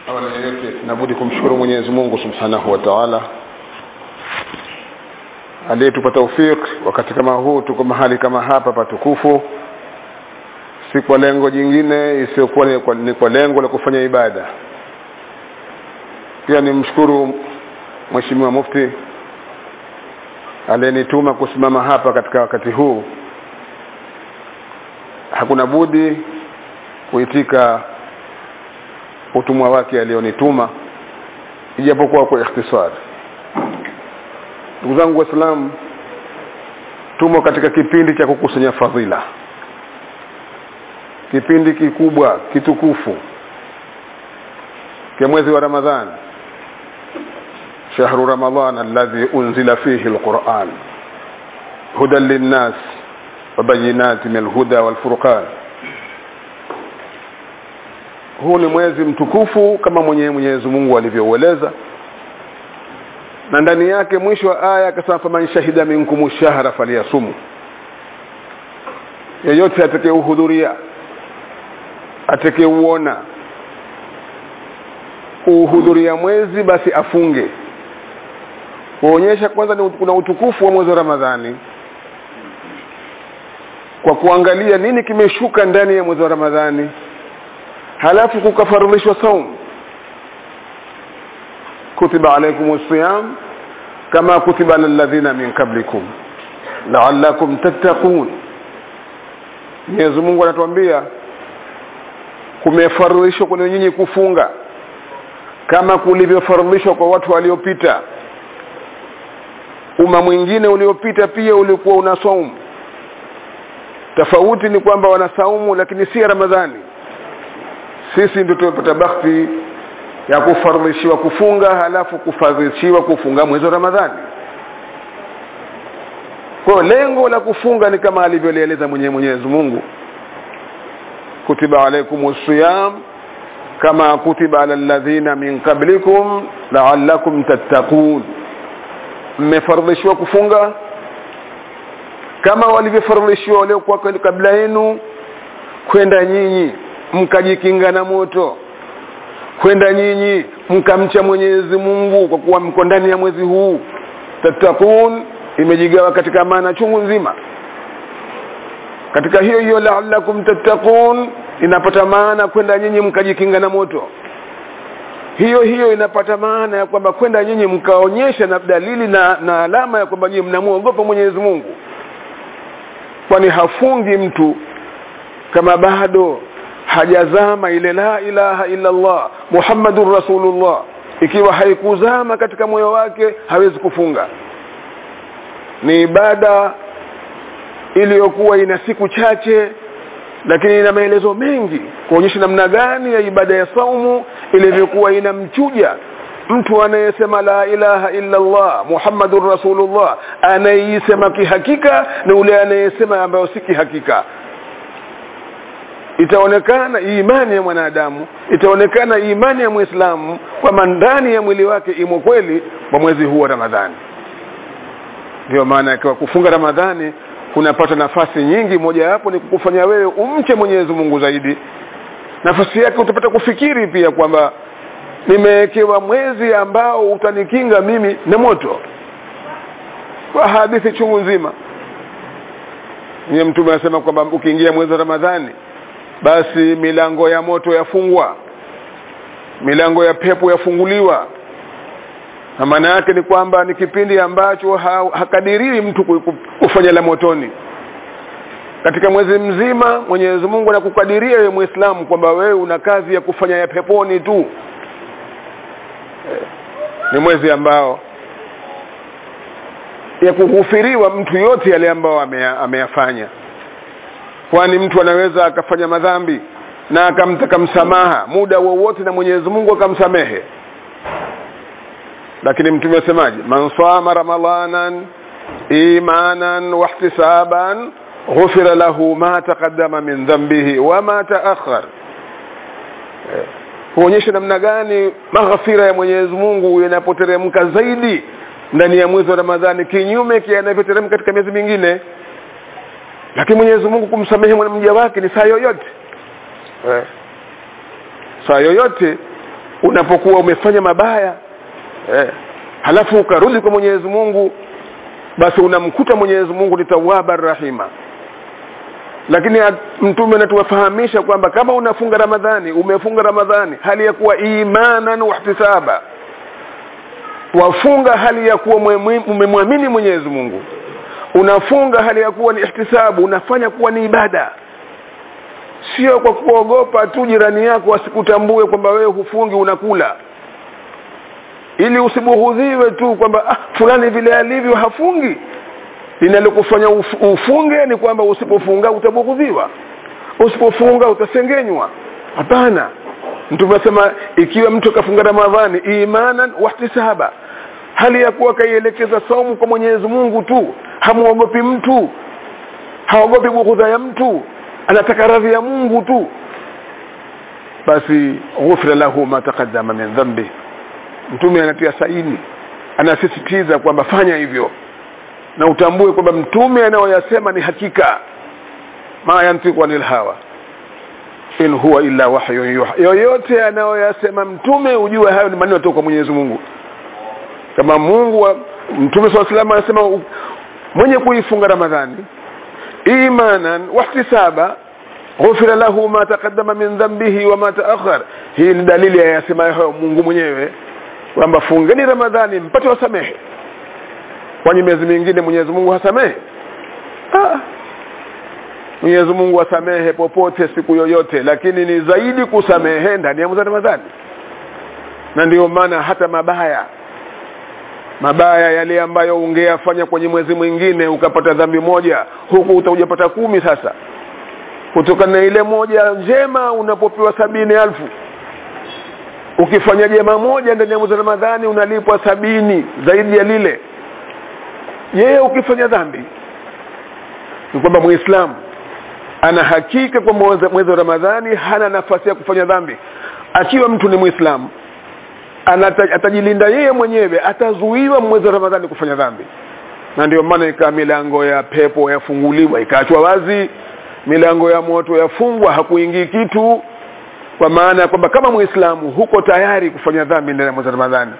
Awali yote tunabudi kumshukuru Mwenyezi Mungu Subhanahu wa Ta'ala aliyetupa tawfik wakati kama huu tuko mahali kama hapa patukufu, si kwa lengo jingine isiyokuwa ni kwa lengo la kufanya ibada. Pia nimshukuru Mheshimiwa Mufti aliyenituma kusimama hapa katika wakati huu. Hakuna budi kuitika utumwa wake alionituma, ijapokuwa kwa ikhtisar. Ndugu zangu Waislamu, tumo katika kipindi cha kukusanya fadhila, kipindi kikubwa kitukufu kwa mwezi wa Ramadhan, shahru Ramadhan alladhi unzila fihi alquran hudan linnas wa bayinatin min alhuda walfurqan. Huu ni mwezi mtukufu kama Mwenyezi Mungu alivyoueleza, na ndani yake mwisho wa aya akasema faman shahida minkum ash-shahra falyasum. Yeyote atakayehudhuria, atakayeuona uhudhuria mwezi basi afunge. Kuonyesha kwanza ni kuna utukufu wa mwezi wa Ramadhani kwa kuangalia nini kimeshuka ndani ya mwezi wa Ramadhani, halafu kukafarulishwa saum. Kutiba alaykumus siyam kama kutiba alal ladhina min qablikum la'allakum tattaqun. Mwenyezi Mungu anatuambia kumefarulishwa kwa nyinyi kufunga kama kulivyofarulishwa kwa watu waliopita. Umma mwingine uliopita pia ulikuwa una saum. Tofauti ni kwamba wana saumu lakini si Ramadhani. Sisi ndio tumepata bahati ya kufaradhishiwa kufunga, halafu kufaradhishiwa kufunga mwezi wa Ramadhani. Kwa lengo la kufunga ni kama alivyoeleza Mwenyezi Mungu, kutiba alaykumus siyam kama kutiba alal ladhina min qablikum la'allakum tattaqun. Mmefaradhishiwa kufunga kama walivyofaradhishiwa wale kwa kabla yenu, kwenda nyinyi mkajikinga na moto, kwenda nyinyi mkamcha Mwenyezi Mungu kwa kuwa mko ndani ya mwezi huu. Tattaqun imejigawa katika maana chungu nzima. Katika hiyo la'allakum tattaqun inapata maana kwenda nyinyi mkajikinga na moto. Hiyo inapata maana ya kwamba kwenda nyinyi mkaonyesha na dalili na alama ya kwamba nyinyi mnamuogopa Mwenyezi Mungu. Kwani hafungi mtu kama bado hajazama ile la ilaha illa Allah Muhammadur Rasulullah. Ikiwa haikuzama katika moyo wake hawezi kufunga. Ni ibada iliyokuwa ina siku chache lakini ina maelezo mengi kuonyesha namna gani ya ibada ya saumu ilivyokuwa inamchuja mtu anayesema la ilaha illa Allah Muhammadur Rasulullah, anayesema kihakika na ule anayesema ambayo si kihakika. Itaonekana imani ya mwanadamu, itaonekana imani ya Muislamu kwamba ndani ya mwili wake imo kweli kwa mwezi huu wa Ramadhani. Ndio maana kwa kufunga Ramadhani kunapata nafasi nyingi, moja hapo ni kukufanya wewe umche Mwenyezi Mungu zaidi. Nafasi yake utapata kufikiri pia kwamba nimewekewa mwezi ambao utanikinga mimi na moto. Kwa hadithi chungu nzima ni Mtume anasema kwamba ukiingia mwezi wa Ramadhani basi milango ya moto yafungwa, milango ya pepo yafunguliwa. Na maana yake ni kwamba ni kipindi ambacho hakadiriwi mtu kufanya la motoni. Katika mwezi mzima Mwenyezi Mungu anakukadiria wewe Muislamu kwamba wewe una kazi ya kufanya ya peponi tu. Ni mwezi ambao ya kughufiriwa mtu yote yale ambao ameyafanya. Kwani mtu anaweza akafanya madhambi na akamtaka msamaha muda wowote na Mwenyezi Mungu akamsamehe. Lakini Mtume asemaje? Man sama ramadanan imanan wa ihtisaban ghufira lahu ma taqaddama min dhanbihi wa ma ta'akhkhar. Kuonyesha namna gani maghfira ya Mwenyezi Mungu yanapoteremka zaidi ndani ya mwezi wa Ramadhani kinyume kinavyoteremka katika miezi mingine. Lakini Mwenyezi Mungu kumsamehe mja wake ni saa yoyote. Saa yoyote unapokuwa umefanya mabaya halafu ukarudi kwa Mwenyezi Mungu, basi unamkuta Mwenyezi Mungu ni Tawwabar Rahima. Lakini mtume anatuwafahamisha kwamba kama unafunga Ramadhani, umefunga Ramadhani hali ya kuwa imanan wa ihtisaba, wafunga hali ya kuwa umemwamini Mwenyezi Mungu, unafunga hali ya kuwa ni ihtisabu, unafanya kuwa ni ibada, sio kwa kuogopa tu jirani yako asikutambue kwamba wewe hufungi unakula, ili usibughudhiwe tu kwamba fulani vile alivyo hafungi. Linalokufanya ufunge ni kwamba usipofunga utabughudhiwa, usipofunga utasengenywa. Hapana, mtume anasema ikiwa mtu kafunga Ramadhani imanan wa ihtisaba, hali ya kuwa kaielekeza saumu kwa Mwenyezi Mungu tu, hamuogopi mtu, haogopi bughudha ya mtu, anataka radhi ya Mungu tu, basi ghufira lahu ma taqaddama min dhanbi. Mtume anatia saini, anasisitiza kwamba fanya hivyo, na utambue kwamba mtume anayoyasema ni hakika. Ma yantiqu anil hawa in huwa illa wahyun yuha. Yoyote anayoyasema mtume ujue hayo ni maneno kutoka kwa Mwenyezi Mungu. Kama Mtume sallallahu alaihi wasallam anasema mwenye kuifunga Ramadhani imanan wa ihtisaba ghufira lahu ma taqaddama min dhanbihi wa ma ta'akhkhar. Hii ni dalili ya yasemayo Mungu mwenyewe kwamba fungeni Ramadhani mpate wasamehe. Kwani miezi mingine Mwenyezi Mungu hasamehe? Mwenyezi Mungu asamehe popote siku yoyote, lakini ni zaidi kusamehe ndani ya mwezi wa Ramadhani. Na ndio maana hata mabaya yale ambayo ungeyafanya kwenye mwezi mwingine ukapata dhambi moja, huku utajapata 10 sasa. Kutokana na ile moja njema unapopewa 70,000. Ukifanya jema moja ndani ya mwezi wa Ramadhani unalipwa 70 zaidi ya lile. Yeye ukifanya dhambi, ni kwamba Muislamu ana hakika kwa mwezi wa Ramadhani hana nafasi ya kufanya dhambi. Akiwa mtu ni Muislamu, atajilinda yeye mwenyewe, atazuiwa mwezi wa Ramadhani kufanya dhambi. Na ndio maana ikawa milango ya pepo yafunguliwa, ikaachwa wazi, milango ya moto yafungwa, hakuingii kitu, kwa maana kwamba kama Muislamu huko tayari kufanya dhambi ndani ya mwezi wa Ramadhani.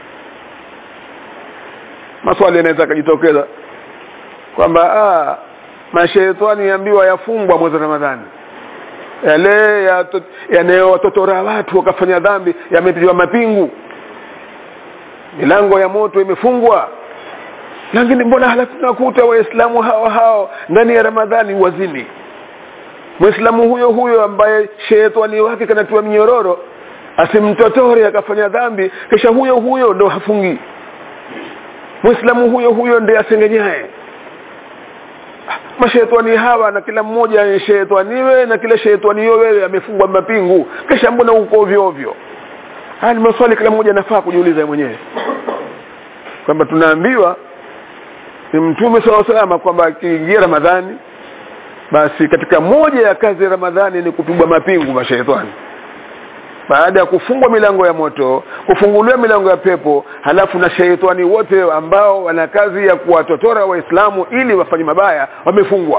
Maswali yanaweza kujitokeza kwamba mashaitani yaambiwa yafungwa mwezi wa Ramadhani, yale yanayototora watu wakafanya dhambi yamepigwa mapingu, milango ya moto imefungwa. Lakini mbona halafu tunakuta Waislamu hao ndani ya Ramadhani wazini? Muislamu huyo ambaye shetani wake kanatiwa minyororo asimtotore akafanya dhambi, kisha huyo ndo hafungi. Muislamu huyo ndiye asengenyaye. Mashaitani hawa na kila mmoja ni shaitaniwe, na kila shaitani wewe amefungwa mapingu, kisha mbona uko ovyo? Haya ni maswali kila mmoja anafaa kujiuliza mwenyewe. Kwamba tunaambiwa ni Mtume sallallahu alaihi wasallam kwamba akiingia Ramadhani, basi katika moja ya kazi ya Ramadhani ni kupigwa mapingu mashaitani. Baada ya kufungwa milango ya moto, kufunguliwa milango ya pepo, halafu na shaitani wote ambao wana kazi ya kuwatotora Waislamu ili wafanye mabaya wamefungwa.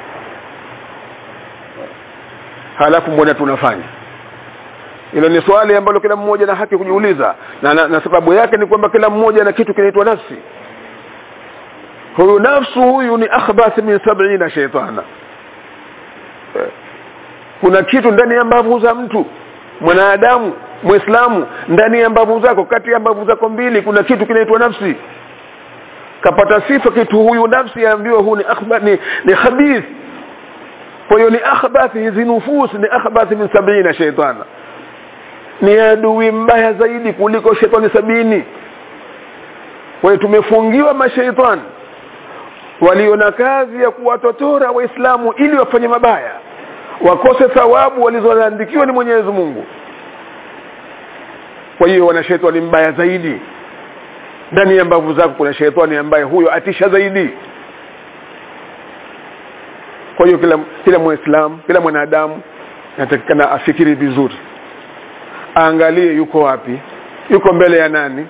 Halafu mbona tunafanya? Hilo ni swali ambalo kila mmoja na haki kujiuliza, na sababu yake ni kwamba kila mmoja na kitu kinaitwa nafsi. Huyu nafsu huyu ni akhbath min 70 shaytana. Kuna kitu ndani ya mbavu za mtu mwanadamu Muislamu, ndani ya mbavu zako, kati ya mbavu zako mbili kuna kitu kinaitwa nafsi. Kapata sifa kitu huyu nafsi yaambiwa huu ni akhbath, ni khabith. Kwa hiyo ni akhbath, hizi nufus ni akhbath min 70 shaytana, ni adui mbaya zaidi kuliko shetani 70. Kwa hiyo tumefungiwa mashaitani walio na kazi ya kuwatotora Waislamu ili wafanye mabaya, wakose thawabu walizoandikiwa ni Mwenyezi Mungu. Kwa hiyo wana shetani mbaya zaidi. Ndani ya mbavu zako kuna shetani ambaye huyo atisha zaidi. Kwa hiyo kila Muislamu, kila mwanadamu anatakikana afikiri vizuri, aangalie yuko wapi, yuko mbele ya nani.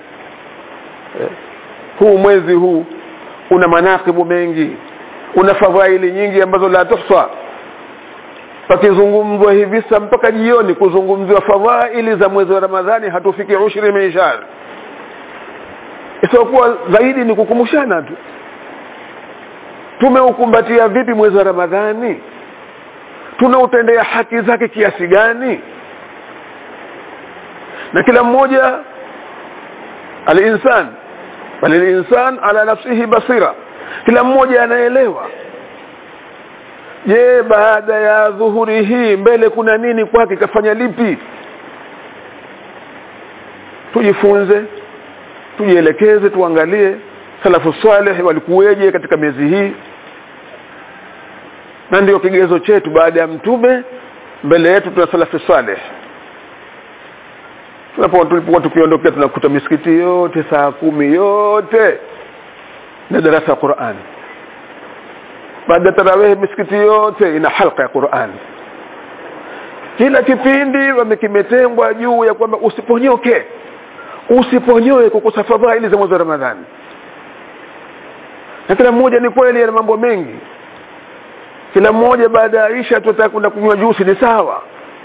Huu mwezi huu una manakibu mengi, una fadhaili nyingi ambazo la tuhsa. pakizungumzwa hivi sasa mpaka jioni kuzungumziwa fadhaili za mwezi wa Ramadhani hatufiki 10 meishar. Isipokuwa zaidi ni kukumbushana tu. Tumeukumbatia vipi mwezi wa Ramadhani? Tunautendea haki zake kiasi gani? Na kila mmoja al-insan wal-insan ala nafsihi basira, kila mmoja anaelewa. Je, baada ya dhuhuri hii mbele kuna nini kwake, kafanya lipi? Tujifunze, tujielekeze, tuangalie salafu salih walikuweje katika miezi hii. Na ndio kigezo chetu. Baada ya mtume mbele yetu tuna salafu salih. Tulipokuwa tukiondokea tunakuta misikiti yote saa 10 yote na darasa ya Qur'an. Baada tarawih misikiti yote ina halqa ya Qur'an. Kila kipindi wamekimetengwa juu ya kwamba usiponyoe kukosa fadhila za mwezi wa Ramadhani. Na kila mmoja ni kweli ana mambo mengi. Kila mmoja baada ya Isha tutataka kwenda kunywa juisi, ni sawa.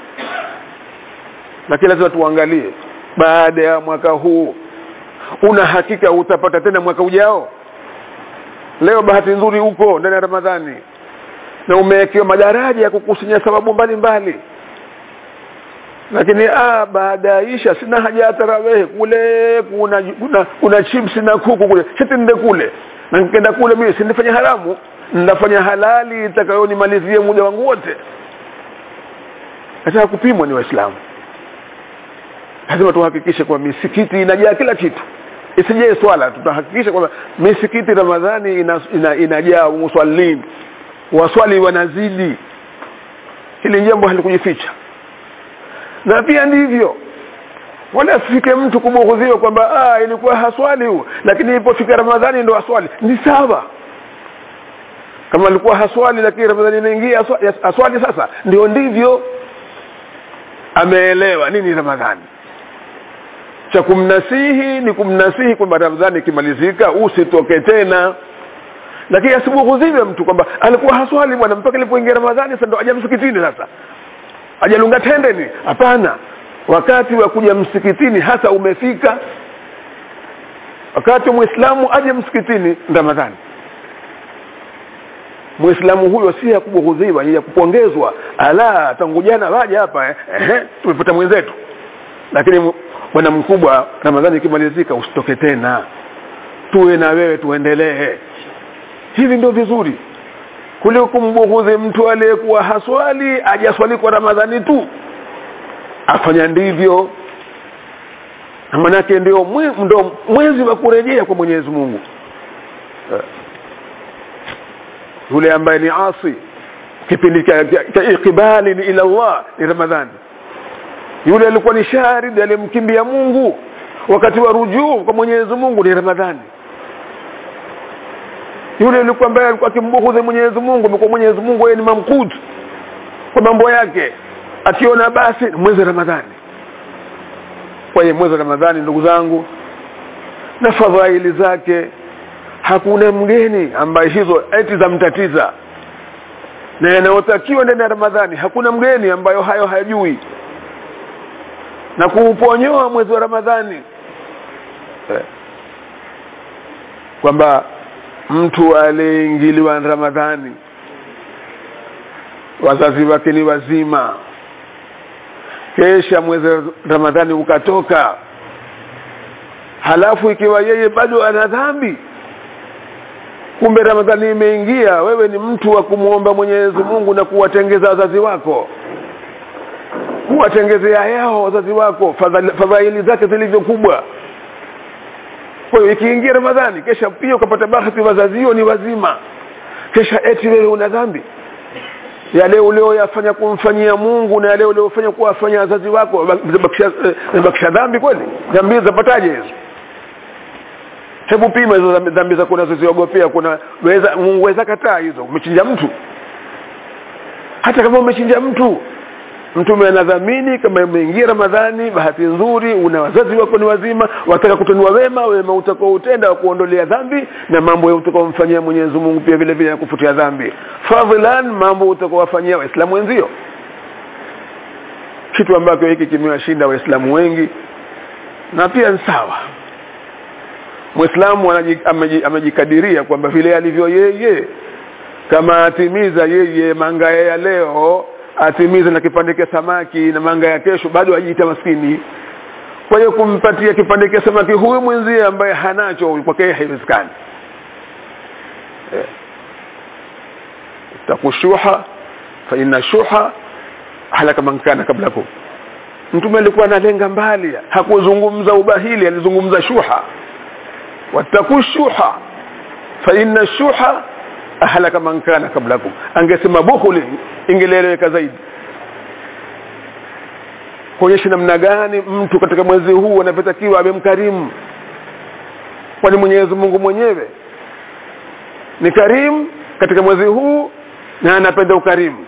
Lakini lazima tuangalie baada ya mwaka huu una hakika utapata tena mwaka ujao? Leo bahati nzuri uko ndani ya Ramadhani na umewekewa madaraja ya kukusanya sababu mbalimbali. Lakini baada ya Isha sina haja ya tarawih, kule kuna chips na kuku kule, sitinde kule. Na nikienda kule mimi sinifanya haramu, nitafanya halali itakayonimalizie muda wangu wote. Hata kupimwa ni Waislamu. Lazima tuhakikishe kwa misikiti inajaa kila kitu. Isije swala, tutahakikisha kwamba misikiti Ramadhani inajaa musallin, waswali wanazidi. Hili jambo halikujificha. Na pia ndivyo wala afike mtu kubughudhiwa kwamba ilikuwa haswali huo, lakini ilipofika Ramadhani ndo aswali. Ni sawa. Kama alikuwa haswali lakini Ramadhani inaingia aswali sasa, ndio ndivyo ameelewa nini Ramadhani. Cha kumnasihi ni kumnasihi kwamba Ramadhani ikimalizika usitoke tena. Lakini asibughudhiwe mtu kwamba alikuwa haswali bwana mpaka ilipoingia Ramadhani sasa ndo aje msikitini, sasa ajalunga tendeni. Hapana, wakati wa kuja msikitini hasa umefika. Wakati Muislamu aje msikitini Ramadhani, Muislamu huyo si ya kubughudhiwa, ni ya kupongezwa. Tangu jana waje hapa tumepata mwenzetu. Lakini bwana mkubwa, Ramadhani ikimalizika usitoke tena, tuwe na wewe tuendelee. Hivi ndio vizuri kuliko kumbughudhi mtu aliyekuwa haswali ajaswali kwa Ramadhani tu. Afanya ndivyo, manake ndio mwezi wa kurejea kwa Mwenyezi Mungu. Yule ambaye ni asi, kipindi cha ikibali ni ila Allah ni Ramadhani. Yule alikuwa ni sharid, alimkimbia Mungu wakati wa rujuu kwa Mwenyezi Mungu ni Ramadhani. Yule alikuwa ambaye alikuwa akimbughudhi Mwenyezi Mungu, kwa Mwenyezi Mungu yeye ni mamkut kwa mambo yake, akiona basi mwezi Ramadhani. Kwa hiyo mwezi Ramadhani ndugu zangu na fadhaili zake hakuna mgeni ambaye hizo eti za mtatiza. Na yanayotakiwa ndani ya Ramadhani hakuna mgeni ambayo hayo hayajui. Na kuuponyoa mwezi wa Ramadhani kwamba mtu aliingiliwa na Ramadhani, wazazi wake ni wazima, kesha mwezi Ramadhani ukatoka, halafu ikiwa yeye bado ana dhambi, kumbe Ramadhani imeingia, wewe ni mtu wa kumuomba Mwenyezi Mungu na kuwatengeza wazazi wako, kuwatengezea yao wazazi wako fadhaili zake zilivyo kubwa. Kwa hiyo ikiingia Ramadhani kesha pia ukapata bahati wazazi hiyo ni wazima, kesha eti wewe una dhambi. Yale uliyofanya kumfanyia Mungu na yale uliyofanya kuwafanyia wazazi wako bakisha dhambi kweli? Dhambi zapataje hizo? Hebu pima hizo dhambi zako unazoziogopea. Kuna Mungu weza kataa hizo. Umechinja mtu, hata kama umechinja mtu anadhamini kama umeingia Ramadhani bahati nzuri, una wazazi wako ni wazima, wataka kutenua wema utakao utenda wa kuondolea dhambi, na mambo utakao mfanyia Mwenyezi Mungu pia vile vile kufutia dhambi. Fadhilan mambo utakao wafanyia Waislamu wenzio. kitu ambacho hiki kimewashinda waislamu wengi, na pia ni sawa. Muislamu amejikadiria kwamba vile alivyo yeye, kama atimiza yeye manga ya leo, atimiza na kipande cha samaki na manga ya kesho, bado ajiita maskini. Kwa hiyo kumpatia kipande cha samaki huyu mwenzie ambaye hanacho kwake haiwezekani. Takushuha fa inna shuha halaka man kana qablakum. Mtume alikuwa analenga mbali, hakuzungumza ubahili, alizungumza shuha. Watakushuha fa inna shuha ahlaka man kana qablakum. Angesema bukhuli ingeleleweka zaidi. Kuonyesha namna gani mtu katika mwezi huu anapatakiwa awe mkarimu. Kwani Mwenyezi Mungu mwenyewe ni karimu katika mwezi huu na anapenda ukarimu.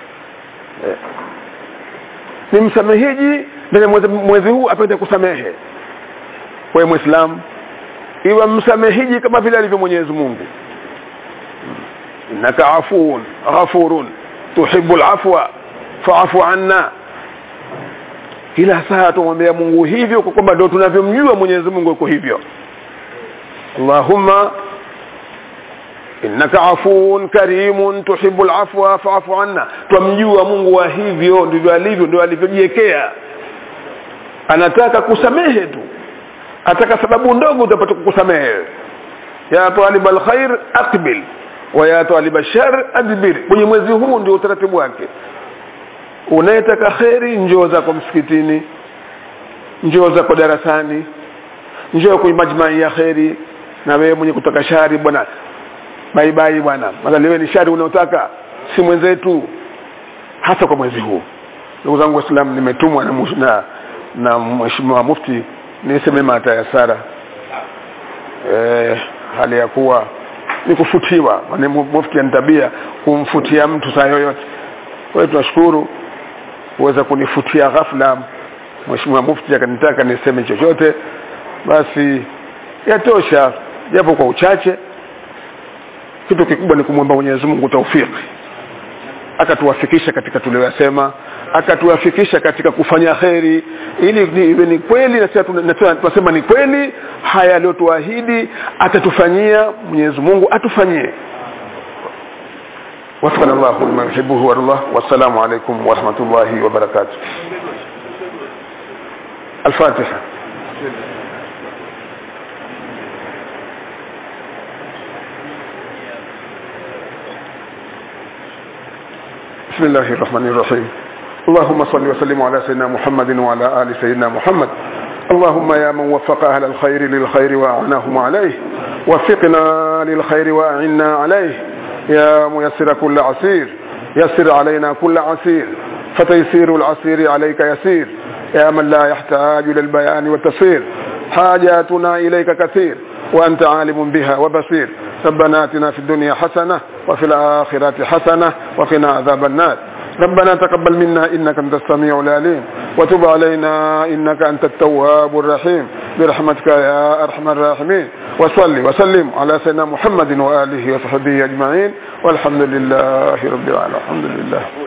Ni msameheji ndani mwezi huu, apende kusamehe. Kwa hiyo Muislamu iwe msameheji kama vile alivyo Mwenyezi Mungu. Innaka afuun ghafurun tuhibbul afwa fa'fu anna. Kila saa tumwambia Mungu hivyo kwa kwamba ndio tunavyomjua Mwenyezi Mungu yuko hivyo. Allahumma innaka afuun karimun tuhibbul afwa fa'fu anna. Tumjua Mungu wa hivyo, ndivyo alivyo, ndio alivyojiwekea. Anataka kusamehe tu, ataka sababu ndogo utapata kukusamehe. Ya talibal khair aqbil wa ya talibal shar adbir. Kwenye mwezi huu ndio utaratibu wake. Unayetaka khairi, njoo zako msikitini, njoo zako darasani, njoo kwenye majmai ya khairi. Na wewe mwenye kutaka shari, bwana bye bye bwana, madhali wewe ni shari unaotaka, si mwenzetu, hasa kwa mwezi huu. Ndugu zangu Waislamu, nimetumwa na Mheshimiwa Mufti niseme matayasara hali ya kuwa ni kufutiwa. Maana Mufti ana tabia kumfutia mtu saa yoyote. Kwa hiyo tunashukuru kuweza kunifutia ghafla. Mheshimiwa Mufti akanitaka niseme chochote, basi yatosha japo kwa uchache. Kitu kikubwa ni kumwomba Mwenyezi Mungu taufiki, akatuwafikisha katika tuliyosema, akatuwafikisha katika kufanya khairi, ili iwe ni kweli na sisi tunasema ni kweli haya aliyotuahidi atatufanyia. Mwenyezi Mungu atufanyie. Wasallallahu liman yuhibbuhu wa yardah. Wassalamu alaykum wa rahmatullahi wa barakatuh. Al-Fatiha. بسم الله الرحمن الرحيم. اللهم صل وسلم على سيدنا محمد وعلى آل سيدنا محمد. اللهم يا من وفق أهل الخير للخير وأعناهم عليه، وفقنا للخير وأعنا عليه. يا ميسر كل عسير يسر علينا كل عسير، فتيسير العسير عليك يسير. يا من لا يحتاج للبيان والتفسير، حاجاتنا إليك كثير وأنت عالم بها وبصير. ربنا آتنا في الدنيا حسنة وفي الآخرة حسنة وقنا عذاب النار. ربنا تقبل منا إنك أنت السميع العليم، وتب علينا إنك أنت التواب الرحيم، برحمتك يا أرحم الراحمين. وصلي وسلم على سيدنا محمد وآله وصحبه أجمعين، والحمد لله رب العالمين. الحمد لله.